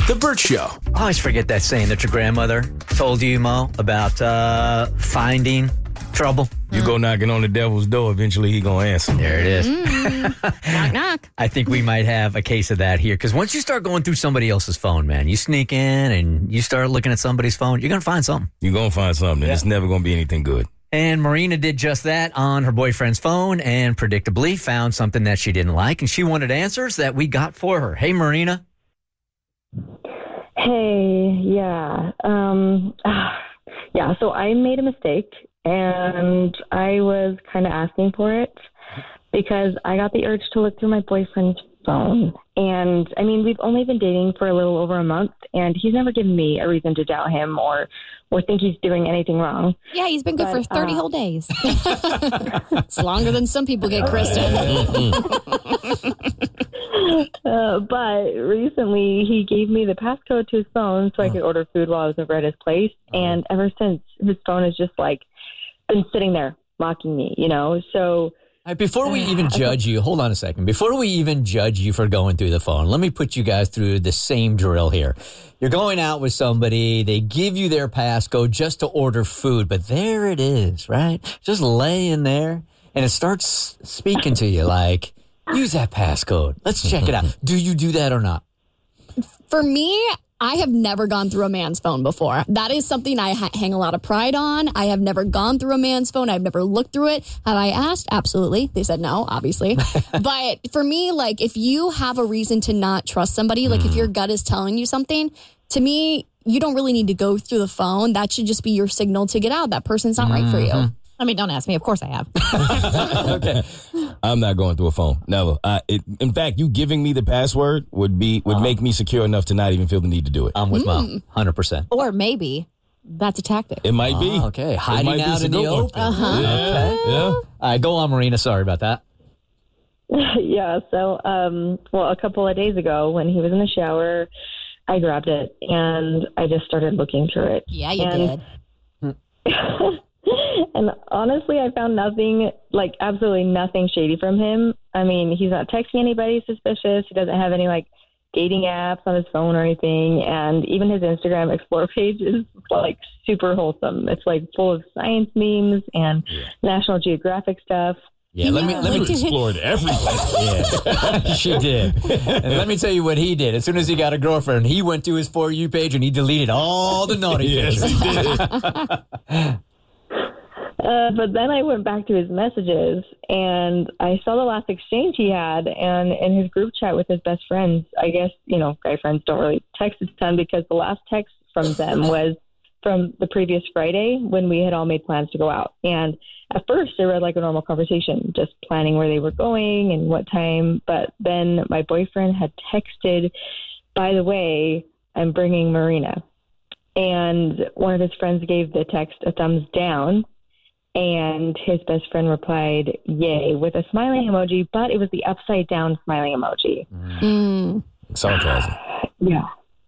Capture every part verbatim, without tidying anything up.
The Burt Show. I always forget that saying that your grandmother told you, Mo, about uh, finding trouble. You go knocking on the devil's door, eventually he gonna answer. There it is. Mm. Knock, knock. I think we might have a case of that here, because once you start going through somebody else's phone, man, you sneak in and you start looking at somebody's phone, you're going to find something. You're gonna find something, and Yeah. it's never gonna be anything good. And Marina did just that on her boyfriend's phone and predictably found something that she didn't like, and she wanted answers that we got for her. Hey, Marina. Hey, yeah. Um, yeah, so I made a mistake, and I was kind of asking for it because I got the urge to look through my boyfriend's phone. And, I mean, we've only been dating for a little over a month, and he's never given me a reason to doubt him or, or think he's doing anything wrong. Yeah, he's been good But, for thirty uh, whole days. It's longer than some people get, Kristen. Uh, but recently, he gave me the passcode to his phone so I could order food while I was over at his place. And ever since, his phone has just, like, been sitting there mocking me, you know? So... All right, before we even judge you, hold on a second. Before we even judge you for going through the phone, let me put you guys through the same drill here. You're going out with somebody, they give you their passcode just to order food, but there it is, right? Just laying there, and it starts speaking to you like, use that passcode. Let's check it out. Do you do that or not? For me, I have never gone through a man's phone before. That is something I ha- hang a lot of pride on. I have never gone through a man's phone. I've never looked through it. Have I asked? Absolutely. They said no, obviously. But for me, like, if you have a reason to not trust somebody, like if your gut is telling you something, to me, you don't really need to go through the phone. That should just be your signal to get out. That person's not right for you. I mean, don't ask me. Of course I have. Okay. I'm not going through a phone. Never. I, it, in fact, you giving me the password would be would make me secure enough to not even feel the need to do it. I'm with Mo, Mm. one hundred percent. Or maybe that's a tactic. It might be. Oh, okay. It Hiding might be out a in the good one. open. Uh-huh. Yeah. Okay. Yeah. All right, go on, Marina. Sorry about that. Yeah, so, um, well, a couple of days ago when he was in the shower, I grabbed it and I just started looking through it. Yeah, you and, did. And honestly, I found nothing, like absolutely nothing shady from him. I mean, he's not texting anybody suspicious. He doesn't have any like dating apps on his phone or anything. And even his Instagram Explore page is like super wholesome. It's like full of science memes and National Geographic stuff. Yeah, let me let You me explored everything. Yeah, she did. And let me tell you what he did. As soon as he got a girlfriend, he went to his For You page and he deleted all the naughty Yes, pictures. he did. Uh, but then I went back to his messages and I saw the last exchange he had, and in his group chat with his best friends, I guess, you know, guy friends don't really text a ton because the last text from them was from the previous Friday when we had all made plans to go out. And at first it read like a normal conversation, just planning where they were going and what time. But then my boyfriend had texted, by the way, I'm bringing Marina. And one of his friends gave the text a thumbs down. And his best friend replied, yay, with a smiling emoji, but it was the upside down smiling emoji. Mm. Sarcasm. Yeah.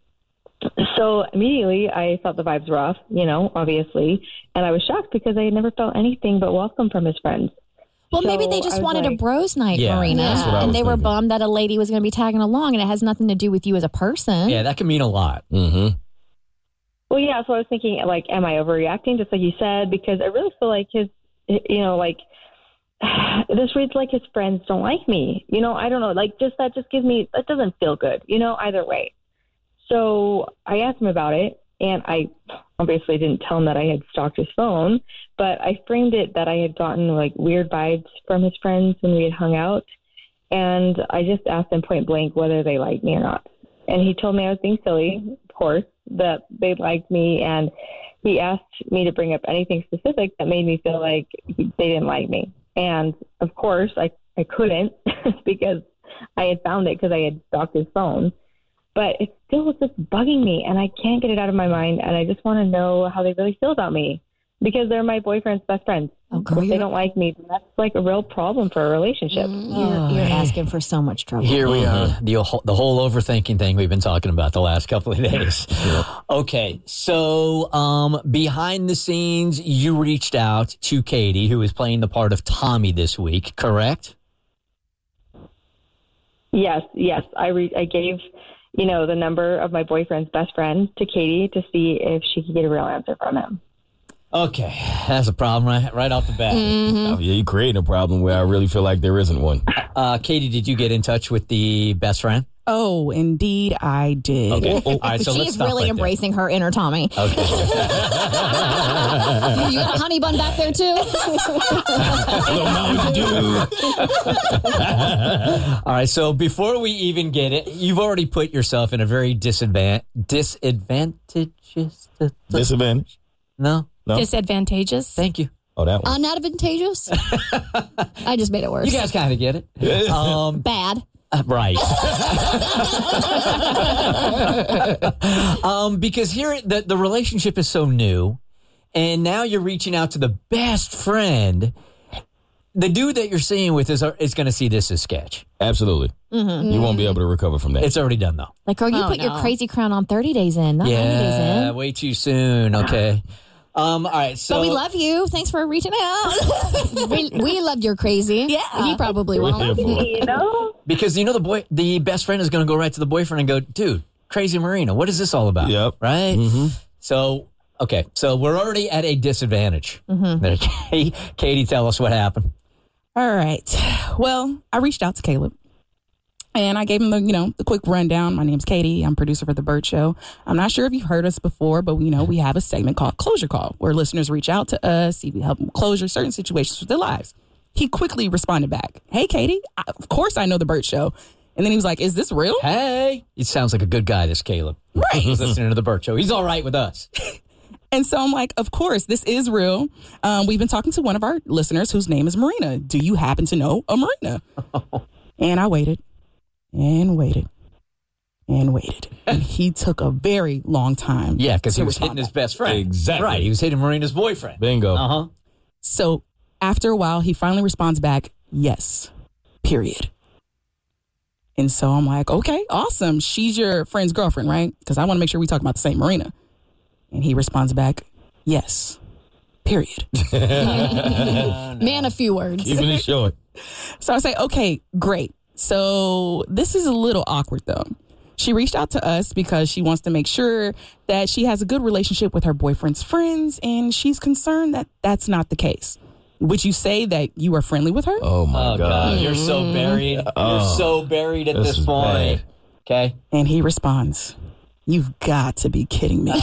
So immediately I thought the vibes were off, you know, obviously. And I was shocked because I had never felt anything but welcome from his friends. Well, So maybe they I just was wanted like- a bros night, Yeah, Marina. that's what I And was they were thinking. bummed that a lady was going to be tagging along, and it has nothing to do with you as a person. Yeah, that can mean a lot. Mm-hmm. Well, yeah, so I was thinking, like, am I overreacting, just like you said? Because I really feel like his, you know, like, this reads like his friends don't like me. You know, I don't know. Like, just that just gives me, that doesn't feel good, you know, either way. So I asked him about it, and I obviously didn't tell him that I had stalked his phone, but I framed it that I had gotten, like, weird vibes from his friends when we had hung out. And I just asked him point blank whether they liked me or not. And he told me I was being silly, of course, that they liked me. And he asked me to bring up anything specific that made me feel like he, they didn't like me. And, of course, I, I couldn't because I had found it because I had stalked his phone. But it still was just bugging me, and I can't get it out of my mind. And I just want to know how they really feel about me because they're my boyfriend's best friends. Oh, girl, if they you're- don't like me, then that's like a real problem for a relationship. You're, you're asking for so much trouble. Here we are, the, whole- the whole overthinking thing we've been talking about the last couple of days. Okay, so um, behind the scenes, you reached out to Katie, who is playing the part of Tommy this week, correct? Yes, yes. I re- I gave you know, the number of my boyfriend's best friend to Katie to see if she could get a real answer from him. Okay, that's a problem right, right off the bat. Oh, yeah, you're creating a problem where I really feel like there isn't one. Uh, Katie, did you get in touch with the best friend? Oh, indeed, I did. Okay. All right, so let's She's stop really right embracing her inner Tommy. there. Okay. You got a honey bun back there, too? All right, so before we even get it, you've already put yourself in a very disadvan- disadvantageous... Disadvantage? No? No? Disadvantageous. Thank you. Oh, that one. Unadvantageous? I just made it worse. You guys kind of get it. Um, Bad. Uh, right. um, because here the, the relationship is so new, and now you're reaching out to the best friend. The dude that you're seeing with is is going to see this as sketch. Absolutely. Mm-hmm. You won't be able to recover from that. It's already done, though. Like, girl, you Oh, put no. your crazy crown on thirty days in, not ninety days Yeah, in. way too soon. Okay. Um. All right. So But we love you. Thanks for reaching out. we, we loved your crazy. Yeah. He probably We're won't. here for it. You know? because you know the boy, the best friend is going to go right to the boyfriend and go, dude, crazy Marina, what is this all about? Yep. Right. Mm-hmm. So okay, so we're already at a disadvantage. Mm-hmm. Okay. Katie, tell us what happened. All right. Well, I reached out to Caleb. And I gave him the, you know, the quick rundown. My name's Katie. I'm producer for The Burt Show. I'm not sure if you've heard us before, but, you know, we have a segment called Closure Call, where listeners reach out to us, see if we help them closure certain situations with their lives. He quickly responded back, hey, Katie, I, of course I know The Burt Show. And then he was like, is this real? Hey, he sounds like a good guy, this Caleb. Right. He's listening to the Burt Show. He's all right with us. And so I'm like, of course, this is real. Um, we've been talking to one of our listeners whose name is Marina. Do you happen to know a Marina? And I waited and waited and waited. And he took a very long time. Yeah, because he to was respond hitting his back. best friend. Exactly. Right. He was hitting Marina's boyfriend. Bingo. Uh huh. So after a while, he finally responds back, yes, period. And so I'm like, okay, awesome. She's your friend's girlfriend, right? Because I want to make sure we talk about the same Marina. And he responds back, yes, period. Man, a few words. Even it short. So I say, okay, great. So this is a little awkward, though. She reached out to us because she wants to make sure that she has a good relationship with her boyfriend's friends, and she's concerned that that's not the case. Would you say that you are friendly with her? Oh, my Oh, God. God. You're so buried. Oh. You're so buried at This this, is point. bad. Okay. And he responds, you've got to be kidding me. There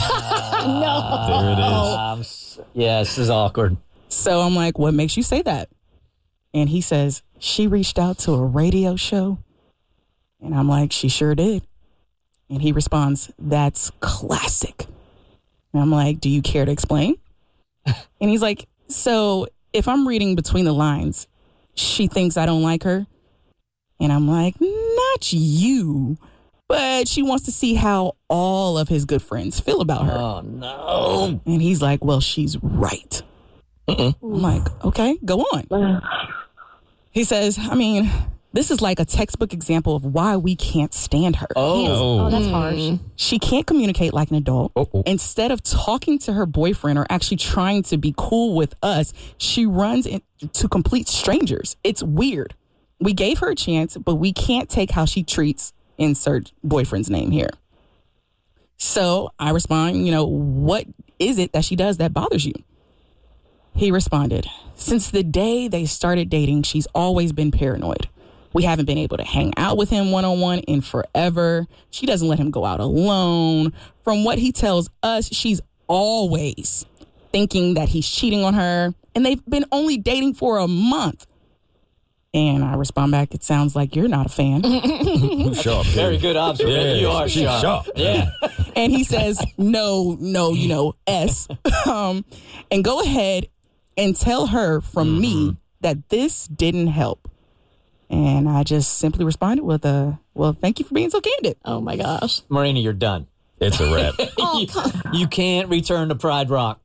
it is. Um, s- yeah, this is awkward. So I'm like, what makes you say that? And he says, she reached out to a radio show. And I'm like, she sure did. And he responds, that's classic. And I'm like, do you care to explain? And he's like, so if I'm reading between the lines, she thinks I don't like her. And I'm like, not you. But she wants to see how all of his good friends feel about her. Oh, no. And he's like, well, she's right. Uh-uh. I'm like, okay, go on. He says, I mean, this is like a textbook example of why we can't stand her. Oh. Oh, that's harsh. She can't communicate like an adult. Uh-oh. Instead of talking to her boyfriend or actually trying to be cool with us, she runs into complete strangers. It's weird. We gave her a chance, but we can't take how she treats insert boyfriend's name here. So I respond, you know, what is it that she does that bothers you? He responded, since the day they started dating, she's always been paranoid. We haven't been able to hang out with him one-on-one in forever. She doesn't let him go out alone. From what he tells us, she's always thinking that he's cheating on her, and they've been only dating for a month. And I respond back, it sounds like you're not a fan. Sharp. Very good observation. Yeah, you are she's sharp. sharp. Yeah. And he says, no, no, you know, S. Um, and go ahead and tell her from me that this didn't help. And I just simply responded with a, well, thank you for being so candid. Oh, my gosh. Marina, you're done. It's a wrap. Oh, you, come you can't return to Pride Rock.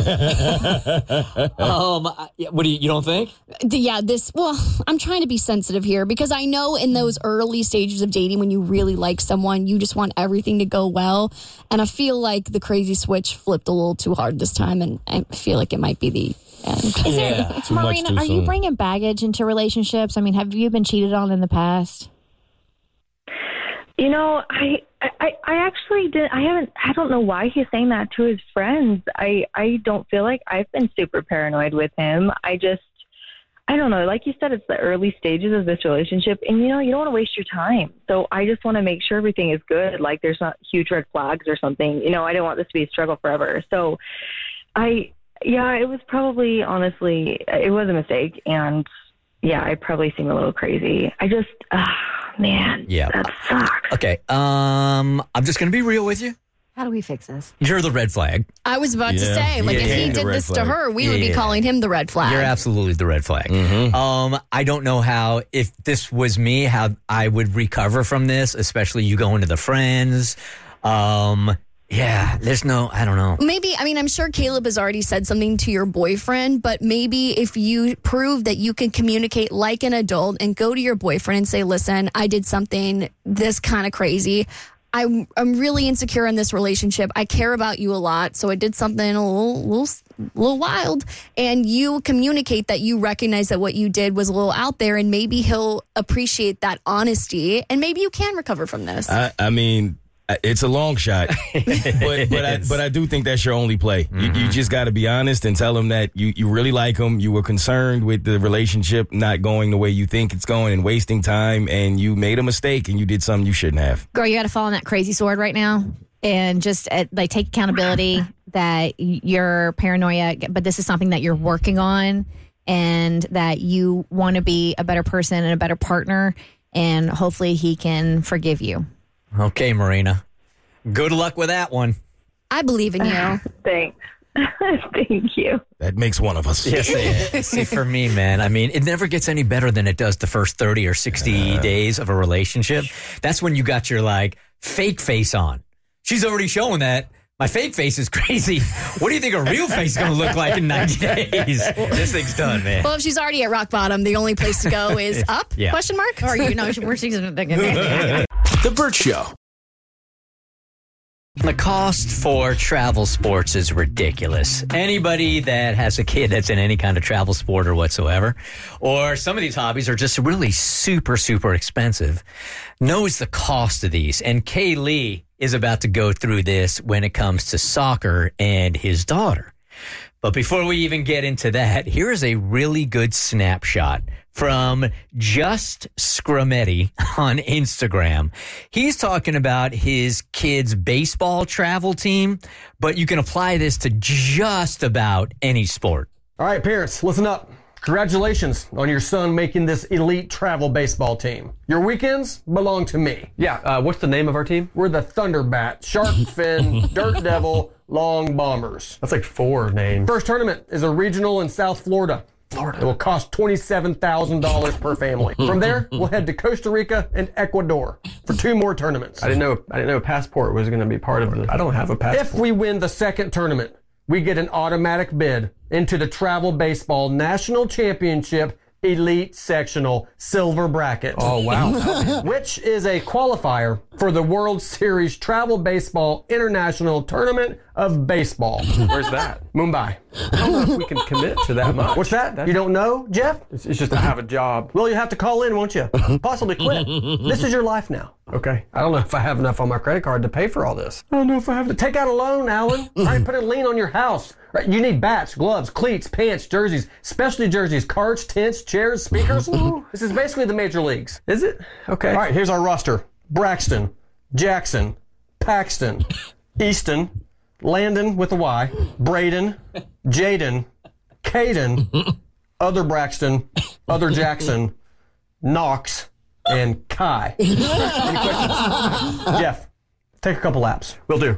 um, I- yeah, what do you, you don't think? Yeah, this, well, I'm trying to be sensitive here because I know in those early stages of dating when you really like someone, you just want everything to go well. And I feel like the crazy switch flipped a little too hard this time, and I feel like it might be the end. Is there, Yeah. Too much Marina, too are you soon. bringing baggage into relationships? I mean, have you been cheated on in the past? You know, I I, I actually did. I haven't. I don't know why he's saying that to his friends. I, I don't feel like I've been super paranoid with him. I just, I don't know. Like you said, it's the early stages of this relationship, and you know, you don't want to waste your time. So I just want to make sure everything is good. Like there's not huge red flags or something. You know, I didn't want this to be a struggle forever. So I, yeah, it was probably honestly, it was a mistake, and yeah, I probably seem a little crazy. I just. Uh, Man, yeah. that sucks. Okay, um, I'm just going to be real with you. How do we fix this? You're the red flag. I was about to Yeah. say, like, Yeah. if he The did red this to flag. her, we would be Yeah. calling him the red flag. You're absolutely the red flag. Mm-hmm. Um, I don't know how, if this was me, how I would recover from this, especially you going to the friends. Um, yeah, there's no, I don't know. Maybe, I mean, I'm sure Caleb has already said something to your boyfriend, but maybe if you prove that you can communicate like an adult and go to your boyfriend and say, listen, I did something this kind of crazy. I'm, I'm really insecure in this relationship. I care about you a lot. So I did something a little, little, little wild. And you communicate that you recognize that what you did was a little out there, and maybe he'll appreciate that honesty, and maybe you can recover from this. I, I mean, it's a long shot, but but I, but I do think that's your only play. Mm-hmm. You, you just got to be honest and tell him that you, you really like him. You were concerned with the relationship not going the way you think it's going and wasting time, and you made a mistake and you did something you shouldn't have. Girl, you got to fall on that crazy sword right now and just uh, like take accountability that you're paranoia, but this is something that you're working on, and that you want to be a better person and a better partner, and hopefully he can forgive you. Okay, Marina. Good luck with that one. I believe in you. Thanks. Thank you. That makes one of us. Yes, it is. See, for me, man, I mean, it never gets any better than it does the first thirty or sixty uh, days of a relationship. That's when you got your, like, fake face on. She's already showing that. My fake face is crazy. What do you think a real face is going to look like in ninety days? This thing's done, man. Well, if she's already at rock bottom, the only place to go is up? Yeah. Question mark? Or you know, where she's The Burt Show. The cost for travel sports is ridiculous. Anybody that has a kid that's in any kind of travel sport or whatsoever, or some of these hobbies are just really super, super expensive, knows the cost of these. And Kay Lee is about to go through this when it comes to soccer and his daughter. But before we even get into that, here is a really good snapshot from Just Scrametti on Instagram. He's talking about his kid's baseball travel team, but you can apply this to just about any sport. All right, parents, listen up. Congratulations on your son making this elite travel baseball team. Your weekends belong to me. Yeah, uh, what's the name of our team? We're the Thunderbat, Shark Fin, Dirt Devil, Long Bombers. That's like four names. First tournament is a regional in South Florida. Florida. It will cost twenty-seven thousand dollars per family. From there, we'll head to Costa Rica and Ecuador for two more tournaments. I didn't know I didn't know a passport was going to be part of the. I don't have a passport. If we win the second tournament, we get an automatic bid into the Travel Baseball National Championship Elite Sectional Silver Bracket. Oh, wow. Which is a qualifier for the World Series Travel Baseball International Tournament of Baseball. Where's that? Mumbai. I don't know if we can commit to that much. What's that? You don't know, Jeff? It's, it's just to have a job. Well, you have to call in, won't you? Possibly quit. This is your life now. Okay. I don't know if I have enough on my credit card to pay for all this. I don't know if I have to take out a loan, Alan. All right, put a lien on your house. Right, you need bats, gloves, cleats, pants, jerseys, specialty jerseys, carts, tents, chairs, speakers. This is basically the major leagues. Is it? Okay. All right, here's our roster. Braxton, Jackson, Paxton, Easton, Landon with a Y, Braden, Jaden, Caden, other Braxton, other Jackson, Knox, and Kai. Any questions? Jeff, take a couple laps. Will do.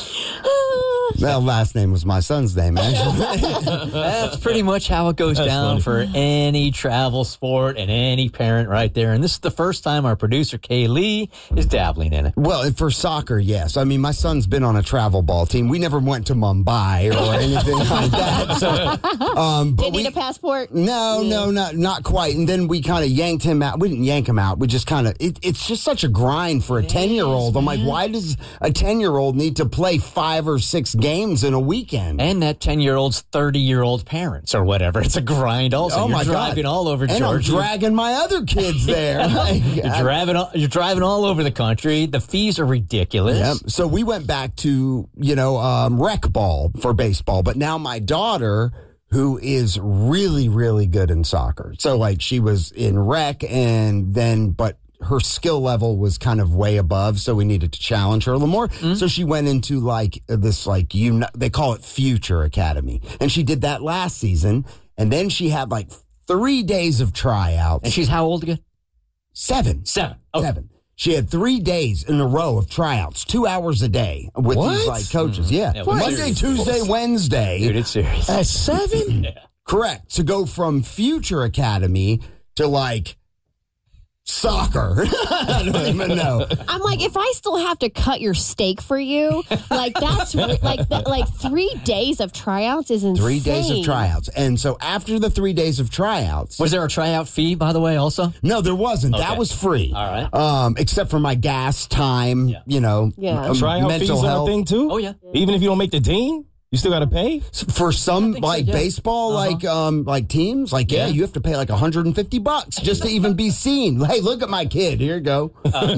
Well, last name was my son's name, actually. That's pretty much how it goes down for any travel sport and any parent right there. And this is the first time our producer, Kay Lee, is dabbling in it. Well, and for soccer, yes. I mean, my son's been on a travel ball team. We never went to Mumbai or anything like that. So, um, but Did you we, need a passport? No, no, not not quite. And then we kind of yanked him out. We didn't yank him out. We just kind of, it, it's just such a grind for a ten-year-old. I'm like, why does a ten-year-old need to play five or six games in a weekend. And that ten-year-old's thirty-year-old parents or whatever. It's a grind also. Oh, You're my driving God. all over and Georgia. I'm dragging my other kids there. you're, driving all, you're driving all over the country. The fees are ridiculous. Yep. So we went back to, you know, um, rec ball for baseball. But now my daughter, who is really, really good in soccer. So, like, she was in rec and then, but her skill level was kind of way above, so we needed to challenge her a little more. Mm-hmm. So she went into like this, like, you know, they call it Future Academy. And she did that last season. And then she had like three days of tryouts. And she's how old again? Seven. Seven. Okay. Seven. She had three days in a row of tryouts, two hours a day with What? these like coaches. Yeah. Yeah, Monday, serious. Tuesday, Wednesday. Dude, it's serious. At seven? Yeah. Correct. To go from Future Academy to like soccer. I don't even know. I'm like, if I still have to cut your steak for you, like that's re- like that, like three days of tryouts is insane. Three days of tryouts. And so after the three days of tryouts. Was there a tryout fee, by the way, also? No, there wasn't. Okay. That was free. All right. Um, except for my gas, time, Yeah. you know, Yeah. um, Tryout fees mental on health. a thing too? Oh, yeah. Even if you don't make the team, you still got to pay? For some think so, like yeah. baseball, Uh-huh. like um, like teams, like yeah, Yeah. you have to pay like one hundred fifty bucks just to even be seen. Hey, look at my kid. Here you go.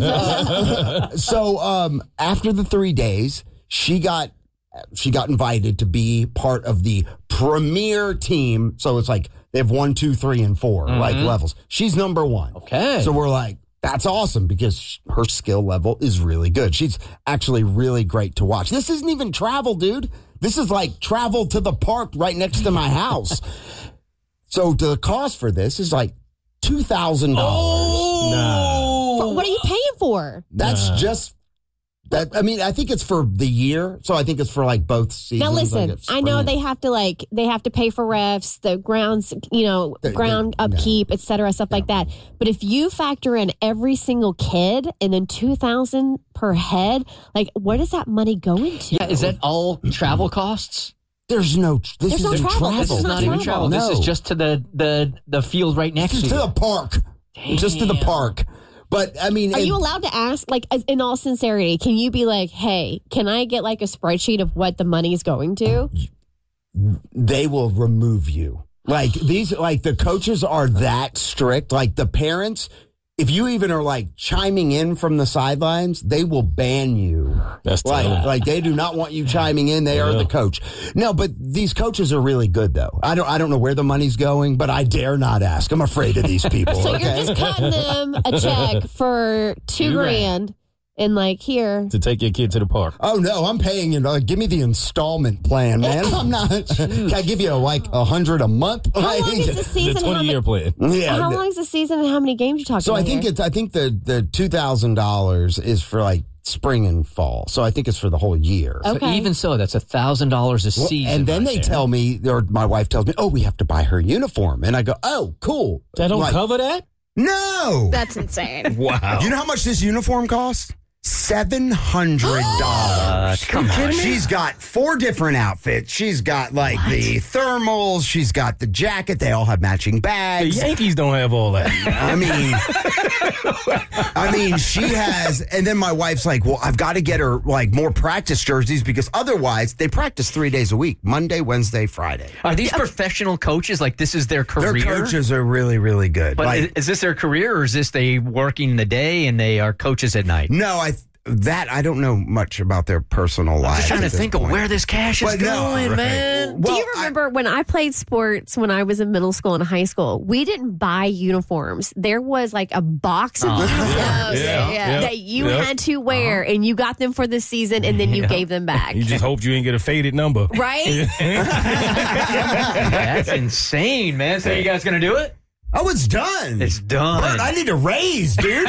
Uh, so um, after the three days, she got she got invited to be part of the premier team. So it's like they have one, two, three, and four like levels. She's number one. Okay. So we're like, that's awesome because her skill level is really good. She's actually really great to watch. This isn't even travel, dude. This is like travel to the park right next to my house. So the cost for this is like two thousand dollars. For- what are you paying for? That's just that. I mean, I think it's for the year. So I think it's for like both seasons. Now listen, like it's I know spring. they have to like they have to pay for refs, the grounds, you know, The- the- ground no. upkeep, et cetera, stuff like that. But if you factor in every single kid and then two thousand per head, like what is that money going to? Yeah, is that all travel costs? There's no. This There's no isn't travel. travel. This This is not not even travel. travel. No. This is just to the, the, the field right next Just to to you. the park. Just to the Damn. park. But I mean, Are it- you allowed to ask, like, in all sincerity, can you be like, hey, can I get like a spreadsheet of what the money is going to? they will remove you. Like these, like the coaches are that strict. Like the parents, if you even are like chiming in from the sidelines, they will ban you. That's like, terrible. like they do not want you chiming in. They are Yeah. the coach. No, but these coaches are really good though. I don't, I don't know where the money's going, but I dare not ask. I'm afraid of these people. So okay? you're just cutting them a check for two Two grand and like here. To take your kid to the park. Oh no, I'm paying you. Uh, give me the installment plan, man. I'm not. Can I give you like a hundred a month? How long is the The season? How, twenty-year many, plan. Yeah. how long is the season and how many games you talking So about I think here? it's. I think the the two thousand dollars is for like spring and fall. So I think it's for the whole year. Okay. So even so, that's a thousand dollars a Well, season. and then right they there. tell me, or my wife tells me, "Oh, we have to buy her uniform," and I go, "Oh, cool." That don't Like, cover that? No. That's insane. Wow. You know how much this uniform costs? Seven hundred dollars. come on. She's got four different outfits. She's got like the thermals. She's got the jacket. They all have matching The bags. Yankees don't have all that. I mean, I mean, she has, and then my wife's like, "Well, I've got to get her like more practice jerseys because otherwise they practice three days a week: Monday, Wednesday, Friday." Are these professional coaches? Like this is their career? Their coaches are really, really good. But Like, is, is this their career, or is this they working the day and they are coaches at night? no, I that I don't know much about their personal lives. Just trying to at this think of point. where this cash is But no, going, right. man. Do Well, you remember when I played sports when I was in middle school and high school? We didn't buy uniforms. There was like a box of uniforms Yeah, yeah, that you yeah. had to wear, and you got them for the season, and then you gave them back. You just hoped you didn't get a faded number. Right? That's insane, man. So you guys gonna do it? Oh, it's done. It's done. Bert, I need a raise, dude.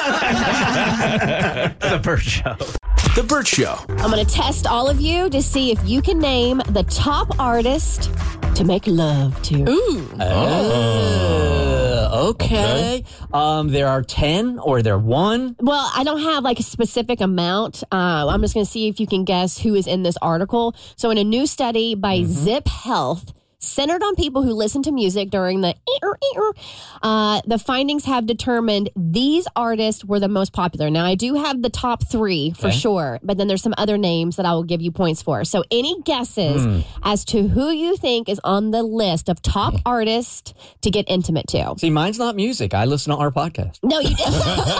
The Bert Show. The Bert Show. I'm going to test all of you to see if you can name the top artist to make love to. Ooh. Uh, okay. Um, there are ten or there one. Well, I don't have like a specific amount. Uh, I'm just going to see if you can guess who is in this article. So, in a new study by Zip Health, centered on people who listen to music during the uh, the findings have determined these artists were the most popular. Now, I do have the top three for Okay. sure, but then there's some other names that I will give you points for. So any guesses Hmm. as to who you think is on the list of top artists to get intimate to? See, mine's not music. I listen to our podcast. No, you didn't.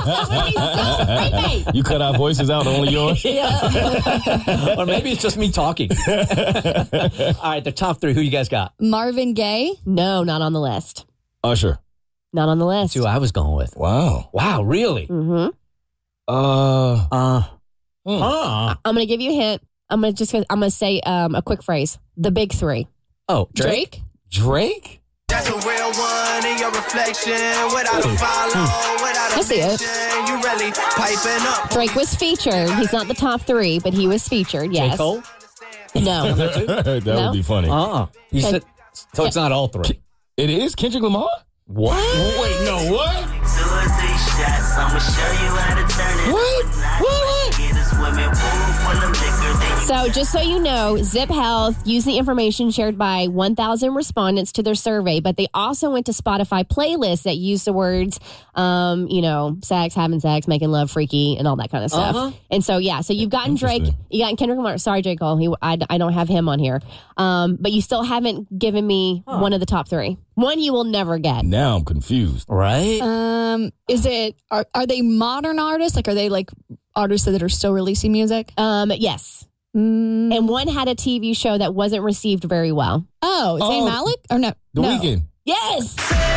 You cut our voices out, only yours. Or maybe it's just me talking. All right, the top three. Who you guys got? Marvin Gaye? No, not on the list. Usher. Not on the list. That's who I was going with. Wow. Wow, really? Mm-hmm. Uh. Uh. hmm. Huh. I'm going to give you a hint. I'm going to just, I'm going to say um, a quick phrase. The big three. Oh, Drake? Drake? That's a real one in your reflection. Without a follow, without a I see it. mission, you really piping up. Drake was featured. He's not the top three, but he was featued, yes. J. Cole? No. That No? would be funny. Uh-uh. You Okay. said, so it's not all three. It is Kendrick Lamar? What? Wait, no, what? Two or three shots, I'ma show you how to turn it. What? What? Get a swimming pool full of liquor. Then you So just so you know, Zip Health used the information shared by one thousand respondents to their survey, but they also went to Spotify playlists that use the words, um, you know, sex, having sex, making love, freaky, and all that kind of stuff. Uh-huh. And so, yeah, so you've gotten Drake, Interesting. you gotten Kendrick Lamar. Sorry, J. Cole, he, I, I don't have him on here. Um, but you still haven't given me one of the top three. One you will never get. Now I'm confused. Right? Um, is it, are, are they modern artists? Like, are they like artists that are still releasing music? Um, yes. Mm. And one had a T V show that wasn't received very well. Oh, is Oh, Zayn Malik? Or no? The no. Weeknd. Yes.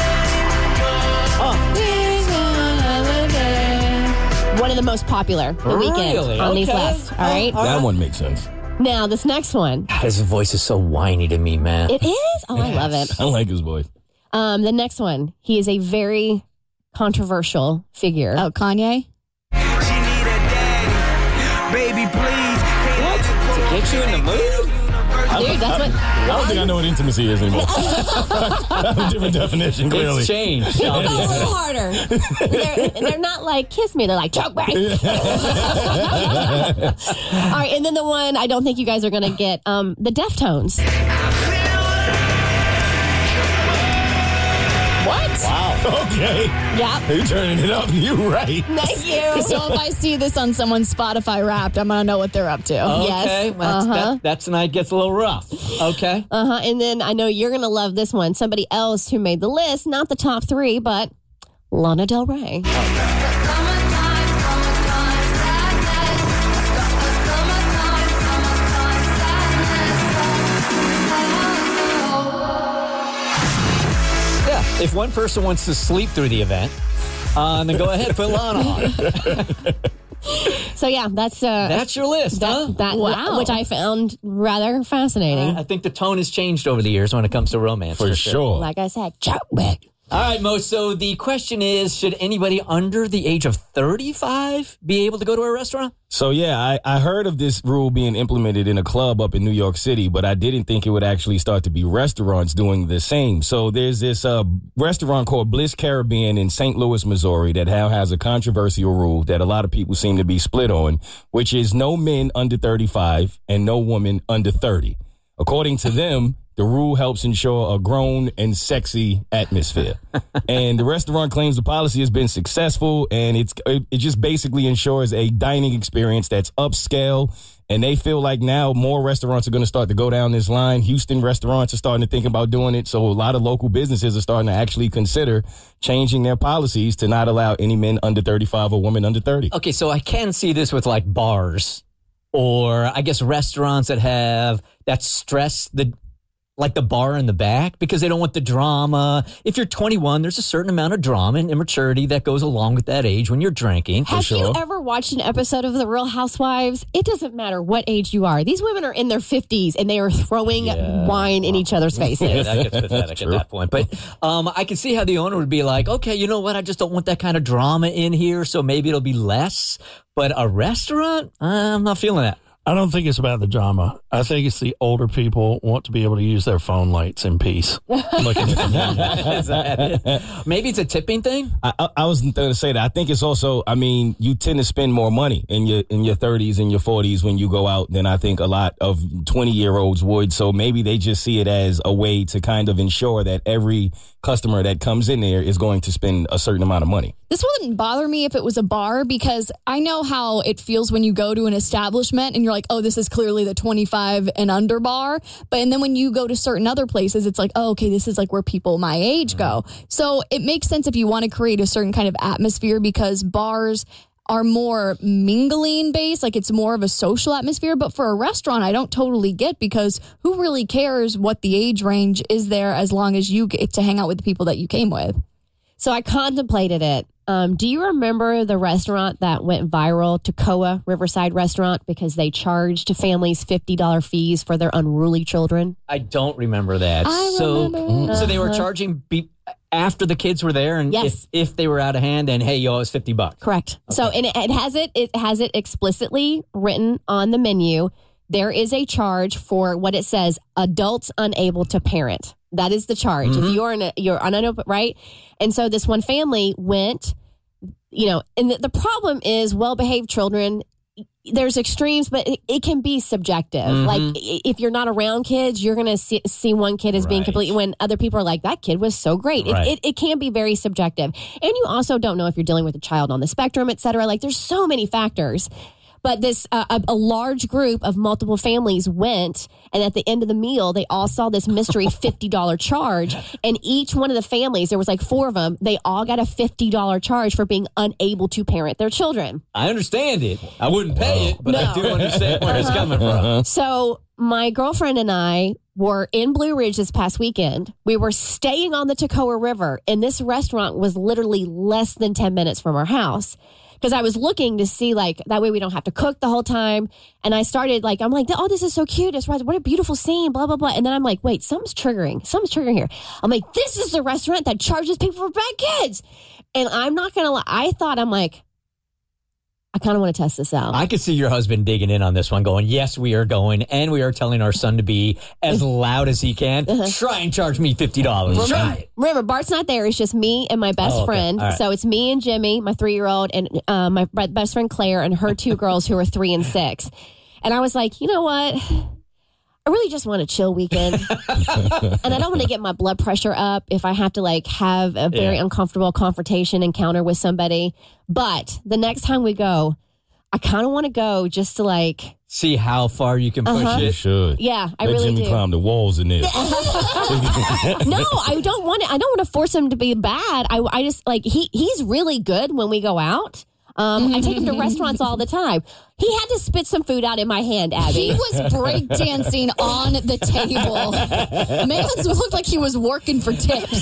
One of the most popular, The Really? Weeknd, on these Okay. lists. All right. That one makes sense. Now, this next one. His voice is so whiny to me, man. It is? Oh, I love it. I like his voice. Um, the next one. He is a very controversial figure. Oh, Kanye? She need a daddy. Baby, please. What? To get you in the mood? Dude, that's what. I don't think I know what intimacy is anymore. I have a different definition, clearly. It's changed. Go a little harder. They're, they're not like kiss me. They're like choke me. All right, and then the one I don't think you guys are going to get. Um, the Deftones. What? Wow. Okay. Yep. You turning it up. You right. Thank you. So if I see this on someone's Spotify Wrapped, I'm going to know what they're up to. Okay. Yes. Well, that's, Uh-huh. that, that's when it gets a little rough. Okay. Uh huh. And then I know you're going to love this one. Somebody else who made the list, not the top three, but Lana Del Rey. Yeah. If one person wants to sleep through the event, uh, then go ahead, put Lana on. So yeah, that's uh, That's your list, that, huh? that Wow. which I found rather fascinating. I think the tone has changed over the years when it comes to romance. For sure. Like I said, choke me. All right, Mo. So the question is, should anybody under the age of thirty-five be able to go to a restaurant? So, yeah, I, I heard of this rule being implemented in a club up in New York City, but I didn't think it would actually start to be restaurants doing the same. So there's this uh, restaurant called Bliss Caribbean in Saint Louis, Missouri, that now has a controversial rule that a lot of people seem to be split on, which is no men under thirty-five and no woman under thirty. According to them, the rule helps ensure a grown and sexy atmosphere. And the restaurant claims the policy has been successful, and it's it, it just basically ensures a dining experience that's upscale. And they feel like now more restaurants are going to start to go down this line. Houston restaurants are starting to think about doing it. So a lot of local businesses are starting to actually consider changing their policies to not allow any men under thirty-five or women under thirty. Okay, so I can see this with like bars or I guess restaurants that have that stress the like the bar in the back because they don't want the drama. If you're twenty-one, there's a certain amount of drama and immaturity that goes along with that age when you're drinking. Have for you sure. ever watched an episode of The Real Housewives? It doesn't matter what age you are. These women are in their fifties and they are throwing Yeah. wine in each other's faces. Yeah, that gets pathetic at that point. But um, I can see how the owner would be like, okay, you know what? I just don't want that kind of drama in here, so maybe it'll be less. But a restaurant, I'm not feeling that. I don't think it's about the drama. I think it's the older people want to be able to use their phone lights in peace. Looking at the Is that it? Maybe it's a tipping thing. I, I, I was going to say that. I think it's also, I mean, you tend to spend more money in your in your thirties and your forties when you go out than I think a lot of twenty-year-olds would. So maybe they just see it as a way to kind of ensure that every customer that comes in there is going to spend a certain amount of money. This wouldn't bother me if it was a bar, because I know how it feels when you go to an establishment and you're like, oh, this is clearly the twenty-five and under bar. But and then when you go to certain other places, it's like, oh, okay, this is like where people my age go. So it makes sense if you want to create a certain kind of atmosphere, because bars are more mingling based, like it's more of a social atmosphere. But for a restaurant, I don't totally get, because who really cares what the age range is there as long as you get to hang out with the people that you came with? So I contemplated it. Um, do you remember the restaurant that went viral, Toccoa Riverside Restaurant, because they charged families fifty dollars fees for their unruly children? I don't remember that. I so, remember. so they were Uh-huh. charging be- after the kids were there, and Yes. if, if they were out of hand, and hey, yo, it's fifty bucks. Correct. So, and it, it has it, it has it explicitly written on the menu. There is a charge for what it says: adults unable to parent. That is the charge. Mm-hmm. If you're in a, you're unable, right? And so this one family went, you know, and the, the problem is well-behaved children. There's extremes, but it, it can be subjective. Mhm. Like i- if you're not around kids, you're going to see, see one kid as being Right. completely, when other people are like, that kid was so great. Right. It, it, it can be very subjective. And you also don't know if you're dealing with a child on the spectrum, et cetera. Like there's so many factors. But this, uh, a, a large group of multiple families went, and at the end of the meal, they all saw this mystery fifty dollars charge. And each one of the families, there was like four of them, they all got a fifty dollars charge for being unable to parent their children. I understand it. I wouldn't pay it, but I No. do understand where it's coming from. So my girlfriend and I were in Blue Ridge this past weekend. We were staying on the Toccoa River, and this restaurant was literally less than ten minutes from our house. Because I was looking to see, like, that way we don't have to cook the whole time. And I started, like, I'm like, oh, this is so cute. It's, what a beautiful scene, blah, blah, blah. And then I'm like, wait, something's triggering. Something's triggering here. I'm like, this is the restaurant that charges people for bad kids. And I'm not going to lie. I thought, I'm like, I kind of want to test this out. I could see your husband digging in on this one, going, yes, we are going, and we are telling our son to be as loud as he can. Uh-huh. Try and charge me fifty dollars. Try Remember, it. remember, Bart's not there. It's just me and my best Oh, okay. friend. All right. So it's me and Jimmy, my three-year-old, and uh, my bre- best friend Claire, and her two girls who are three and six. And I was like, you know what? I really just want a chill weekend. And I don't want to get my blood pressure up if I have to like have a very Yeah. uncomfortable confrontation encounter with somebody. But the next time we go, I kind of want to go just to like, See how far you can push Uh-huh. You it. should. yeah, I Let really Jimmy do. climb the walls in there. No, I don't want it. I don't want to force him to be bad. I, I just like he he's really good when we go out. Um, I take him to restaurants all the time. He had to spit some food out in my hand, Abby. He was breakdancing on the table. Mans looked like he was working for tips.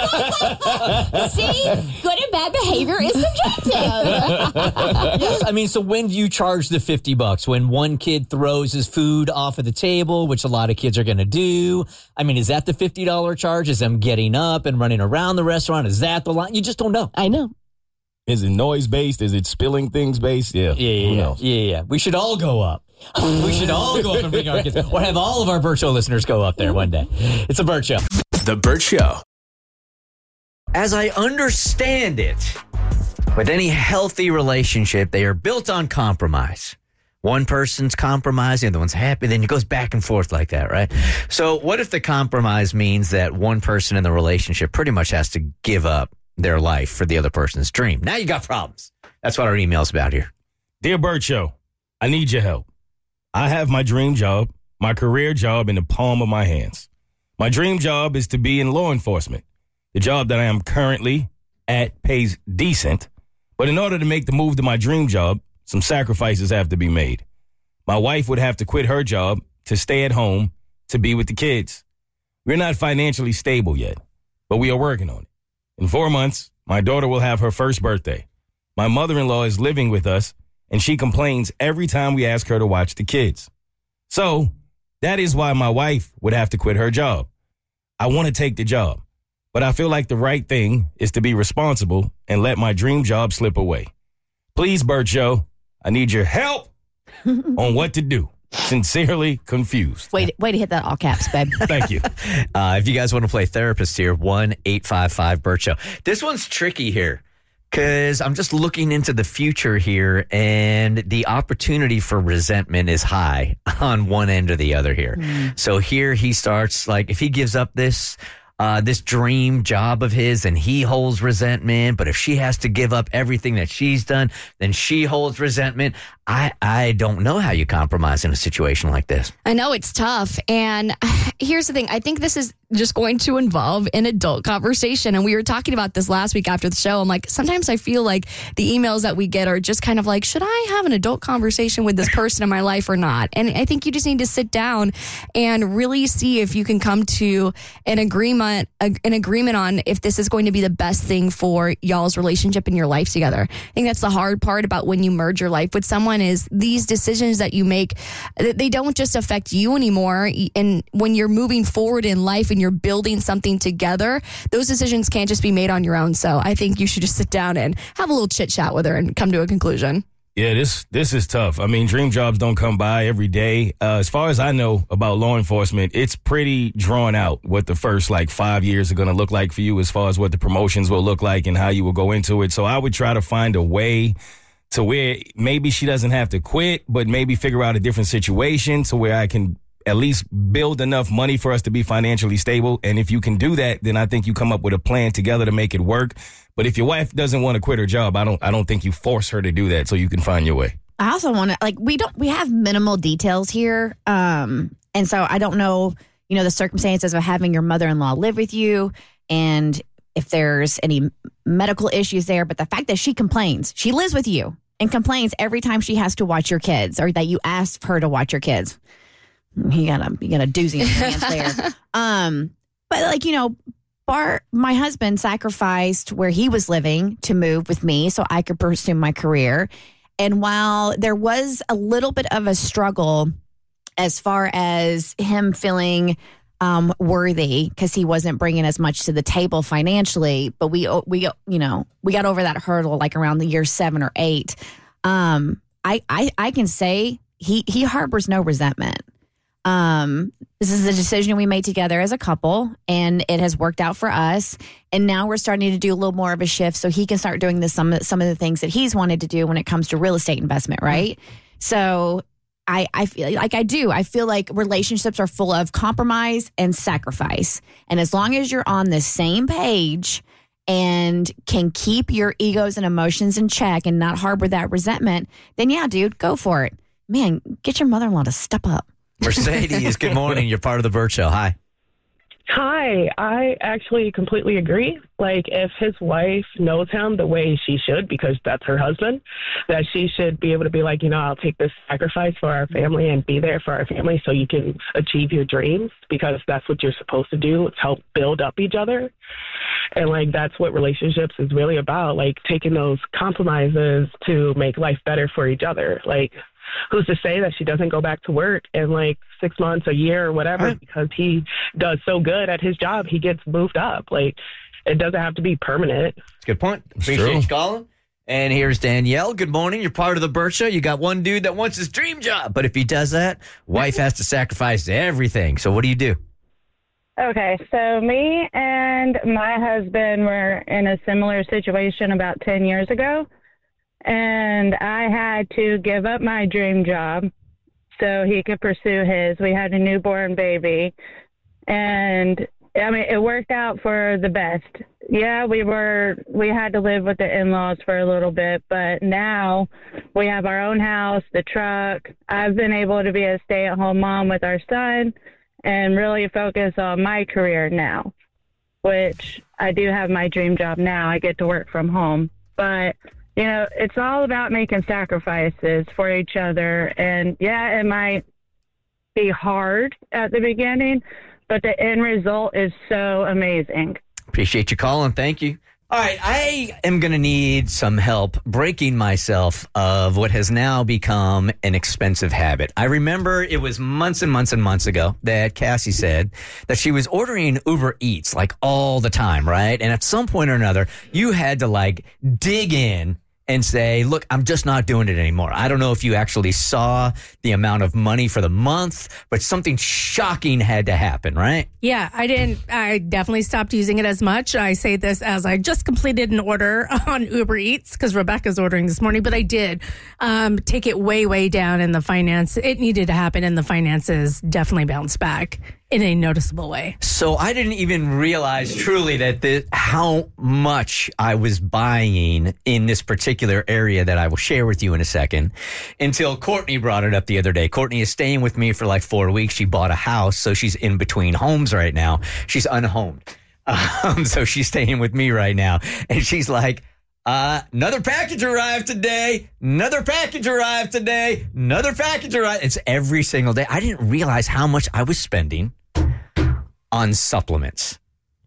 See, good and bad behavior is subjective. Yes, I mean, so when do you charge the fifty bucks? When one kid throws his food off of the table, which a lot of kids are going to do. I mean, is that the fifty dollars charge? Is them getting up and running around the restaurant? Is that the line? You just don't know. I know. Is it noise based? Is it spilling things based? Yeah. Yeah, Who yeah, yeah, knows? yeah, yeah. We should all go up. We should all go up and bring our kids. Or have all of our Burt Show listeners go up there one day. It's a Burt Show. The Burt Show. As I understand it, with any healthy relationship, they are built on compromise. One person's compromising, the other one's happy, then it goes back and forth like that, right? So what if the compromise means that one person in the relationship pretty much has to give up their life for the other person's dream? Now you got problems. That's what our email's about here. Dear Burt Show, I need your help. I have my dream job, my career job in the palm of my hands. My dream job is to be in law enforcement. The job that I am currently at pays decent, but in order to make the move to my dream job, some sacrifices have to be made. My wife would have to quit her job to stay at home to be with the kids. We're not financially stable yet, but we are working on it. In four months, my daughter will have her first birthday. My mother-in-law is living with us, and she complains every time we ask her to watch the kids. So that is why my wife would have to quit her job. I want to take the job, but I feel like the right thing is to be responsible and let my dream job slip away. Please, Burt Show, I need your help. on what to do. Sincerely confused. Way, way to hit that all caps, babe. Thank you. Uh, if you guys want to play therapist here, one eight five five Bert Show. This one's tricky here because I'm just looking into the future here, and the opportunity for resentment is high on one end or the other here. Mm. So here he starts, like, if he gives up this uh, this dream job of his, and he holds resentment. But if she has to give up everything that she's done, then she holds resentment. I, I don't know how you compromise in a situation like this. I know it's tough. And here's the thing. I think this is just going to involve an adult conversation. And we were talking about this last week after the show. I'm like, sometimes I feel like the emails that we get are just kind of like, should I have an adult conversation with this person in my life or not? And I think you just need to sit down and really see if you can come to an agreement, a, an agreement on if this is going to be the best thing for y'all's relationship in your life together. I think that's the hard part about when you merge your life with someone is these decisions that you make, they don't just affect you anymore. And when you're moving forward in life and you're building something together, those decisions can't just be made on your own. So I think you should just sit down and have a little chit chat with her and come to a conclusion. Yeah, this this is tough. I mean, dream jobs don't come by every day. Uh, as far as I know about law enforcement, it's pretty drawn out what the first like five years are going to look like for you as far as what the promotions will look like and how you will go into it. So I would try to find a way to where maybe she doesn't have to quit, but maybe figure out a different situation to where I can at least build enough money for us to be financially stable. And if you can do that, then I think you come up with a plan together to make it work. But if your wife doesn't want to quit her job, I don't I don't think you force her to do that so you can find your way. I also want to, like, we don't, we have minimal details here. Um, and so I don't know, you know, the circumstances of having your mother-in-law live with you and if there's any medical issues there. But the fact that she complains, she lives with you and complains every time she has to watch your kids or that you ask her to watch your kids. You got a, you got a doozy in your hands there. Um, but like, you know, Bart, my husband sacrificed where he was living to move with me so I could pursue my career. And while there was a little bit of a struggle as far as him feeling um, worthy because he wasn't bringing as much to the table financially, but we, we, you know, we got over that hurdle like around the year seven or eight. Um, I, I, I can say he, he harbors no resentment. Um, this is a decision we made together as a couple, and it has worked out for us. And now we're starting to do a little more of a shift so he can start doing this, some, some of the things that he's wanted to do when it comes to real estate investment, right? Mm-hmm. So I, I feel like I do. I feel like relationships are full of compromise and sacrifice. And as long as you're on the same page and can keep your egos and emotions in check and not harbor that resentment, then yeah, dude, go for it. Man, get your mother-in-law to step up. Mercedes, good morning. You're part of the Bert Show. Hi. Hi. I actually completely agree. Like, if his wife knows him the way she should, because that's her husband, that she should be able to be like, you know, I'll take this sacrifice for our family and be there for our family so you can achieve your dreams, because that's what you're supposed to do. It's help build up each other. And, like, that's what relationships is really about, like, taking those compromises to make life better for each other. Like, who's to say that she doesn't go back to work in like six months, a year or whatever, right, because he does so good at his job, he gets moved up. Like, it doesn't have to be permanent. Good point. Appreciate you calling. And here's Danielle. Good morning. You're part of the Bert Show. You got one dude that wants his dream job, but if he does that, wife has to sacrifice everything. So what do you do? Okay, so me and my husband were in a similar situation about ten years ago. And I had to give up my dream job so he could pursue his. We had a newborn baby. And, I mean, it worked out for the best. Yeah, we were, we had to live with the in-laws for a little bit, but now we have our own house, the truck. I've been able to be a stay-at-home mom with our son and really focus on my career now, which I do have my dream job now. I get to work from home. But you know, it's all about making sacrifices for each other. And yeah, it might be hard at the beginning, but the end result is so amazing. Appreciate you calling. Thank you. All right, I am going to need some help breaking myself of what has now become an expensive habit. I remember it was months and months and months ago that Cassie said that she was ordering Uber Eats like all the time, right? And at some point or another, you had to like dig in and say, look, I'm just not doing it anymore. I don't know if you actually saw the amount of money for the month, but something shocking had to happen, right? Yeah, I didn't. I definitely stopped using it as much. I say this as I just completed an order on Uber Eats because Rebecca's ordering this morning, but I did um, take it way, way down in the finance. It needed to happen, and the finances definitely bounced back in a noticeable way. So I didn't even realize truly that the, how much I was buying in this particular area that I will share with you in a second until Courtney brought it up the other day. Courtney is staying with me for like four weeks. She bought a house, so she's in between homes right now. She's unhomed. Um, so she's staying with me right now. And she's like, Uh, another package arrived today. Another package arrived today. Another package arrived. It's every single day. I didn't realize how much I was spending on supplements.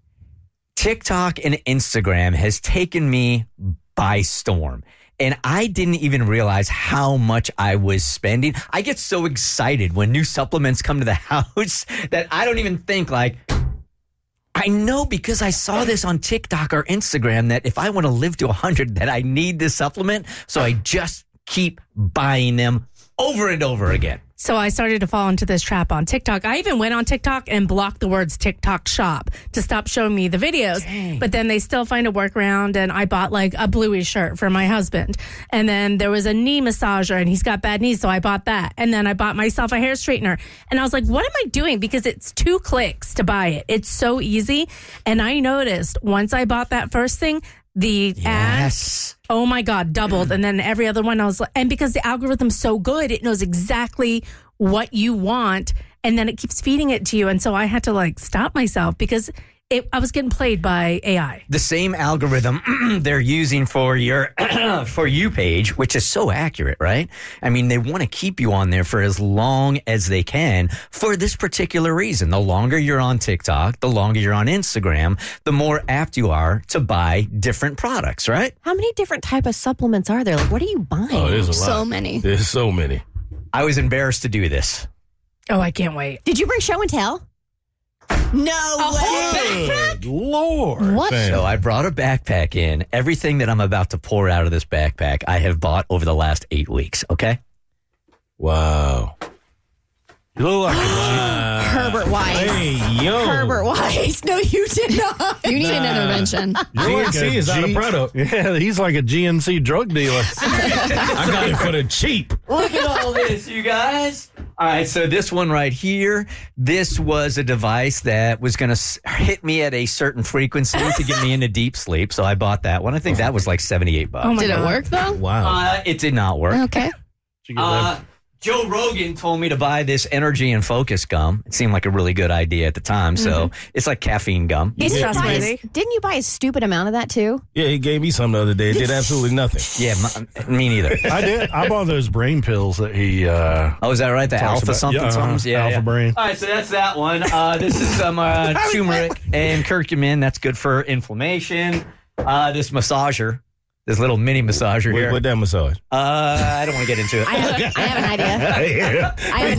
TikTok and Instagram has taken me by storm. And I didn't even realize how much I was spending. I get so excited when new supplements come to the house that I don't even think like, I know because I saw this on TikTok or Instagram that if I want to live to one hundred that I need this supplement. So I just keep buying them over and over again. So I started to fall into this trap on TikTok. I even went on TikTok and blocked the words TikTok shop to stop showing me the videos. Dang. But then they still find a workaround, and I bought like a bluey shirt for my husband. And then there was a knee massager, and he's got bad knees, so I bought that. And then I bought myself a hair straightener. And I was like, what am I doing? Because it's two clicks to buy it. It's so easy. And I noticed once I bought that first thing, the yes. ads, oh my God, doubled. And then every other one I was like, and because the algorithm's so good, it knows exactly what you want. And then it keeps feeding it to you. And so I had to like stop myself because it, I was getting played by A I. The same algorithm they're using for your For You page, which is so accurate, right? I mean, they want to keep you on there for as long as they can for this particular reason. The longer you're on TikTok, the longer you're on Instagram, the more apt you are to buy different products, right? How many different type of supplements are there? Like, what are you buying? Oh, there's a lot. So many. There's so many. I was embarrassed to do this. Oh, I can't wait. Did you bring show and tell? No a way! Backpack? Lord. What? Fam. So I brought a backpack in. Everything that I'm about to pour out of this backpack, I have bought over the last eight weeks, okay? Wow. You look like a Herbert Wise. Hey, yo. Herbert Wise. No, you did not. You need an intervention. You're like G N C a is not a G- product. Yeah, he's like a G N C drug dealer. I got it for the cheap. Look at all this, you guys. All right, so this one right here, this was a device that was going to hit me at a certain frequency to get me into deep sleep. So I bought that one. I think that was like seventy-eight bucks. Oh my Did God. it work though? Wow. Uh, it did not work. Okay. Uh, Joe Rogan told me to buy this Energy and Focus gum. It seemed like a really good idea at the time. So it's like caffeine gum. He's Didn't you, buy trustworthy. a, didn't you buy a stupid amount of that too? Yeah, he gave me some the other day. It did absolutely nothing. Yeah, my, me neither. I did. I bought those brain pills that he. Uh, Oh, is that right? The Talks alpha about- something yeah, uh-huh. somethings? Yeah, Alpha yeah. brain. All right, so that's that one. Uh, this is some uh, turmeric and curcumin. That's good for inflammation. Uh, this massager, this little mini massager What, here. what that massage? Uh, I don't want to get into it. I have, I have an idea. I have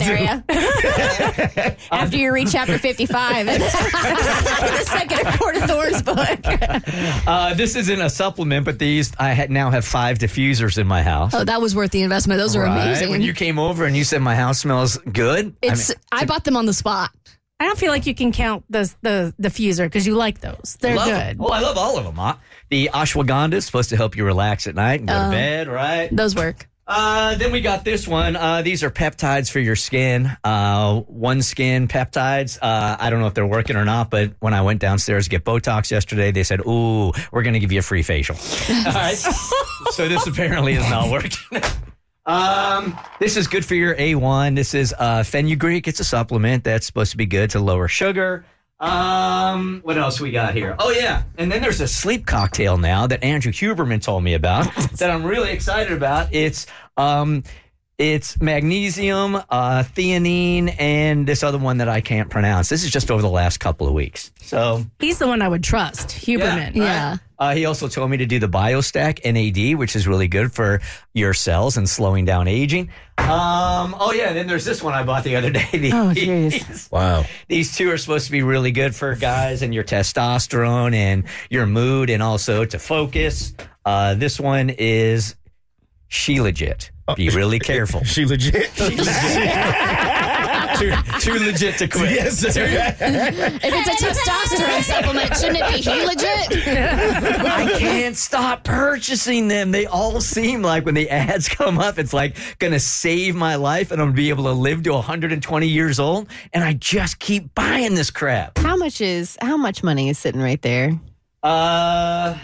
an area. After you read chapter fifty-five in the second of Court of Thorns book. Uh, this isn't a supplement, but these I ha- now have five diffusers in my house. Oh, that was worth the investment. Those are Right? amazing. When you came over and you said my house smells good, it's. I mean, I bought them on the spot. I don't feel like you can count the the diffuser because you like those. They're love good. them. Oh, I love all of them. Huh? The ashwagandha is supposed to help you relax at night and go Oh. to bed, right? Those work. Uh, then we got this one. Uh, these are peptides for your skin. Uh, One Skin peptides. Uh, I don't know if they're working or not, but when I went downstairs to get Botox yesterday, they said, ooh, we're going to give you a free facial. All right. So this apparently is not working. Um, this is good for your A one. This is uh, fenugreek. It's a supplement that's supposed to be good to lower sugar. Um, what else we got here? Oh yeah, and then there's a sleep cocktail now that Andrew Huberman told me about that I'm really excited about. It's um, it's magnesium, uh, theanine, and this other one that I can't pronounce. This is just over the last couple of weeks. So He's the one I would trust, Huberman. Yeah, right. Uh, he also told me to do the BioStack N A D, which is really good for your cells and slowing down aging. Um, oh, yeah, and then there's this one I bought the other day. These, Oh, jeez. Wow. These two are supposed to be really good for guys and your testosterone and your mood and also to focus. Uh, this one is she legit. Be really careful. She legit. too, too legit to quit. Yes, sir. If it's a testosterone supplement, shouldn't it be he legit? I can't stop purchasing them. They all seem like when the ads come up, it's like going to save my life and I'm going to be able to live to one hundred twenty years old. And I just keep buying this crap. How much is how much money is sitting right there? Uh,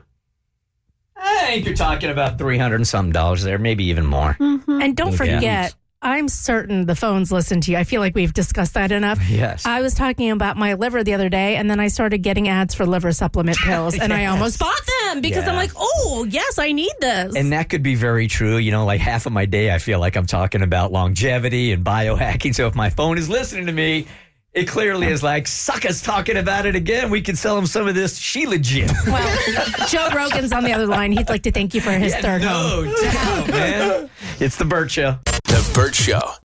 I think you're talking about three hundred and some dollars there, maybe even more. Mm-hmm. And don't Yeah. forget, I'm certain the phones listen to you. I feel like we've discussed that enough. Yes. I was talking about my liver the other day, and then I started getting ads for liver supplement pills, and I Yes. almost bought them because Yeah. I'm like, oh, yes, I need this. And that could be very true. You know, like half of my day, I feel like I'm talking about longevity and biohacking. So if my phone is listening to me, it clearly is like, suckers talking about it again. We can sell them some of this. She legit. Well, Joe Rogan's on the other line. He'd like to thank you for his Yeah, third no home. doubt, man. It's the Burt Show. The Burt Show.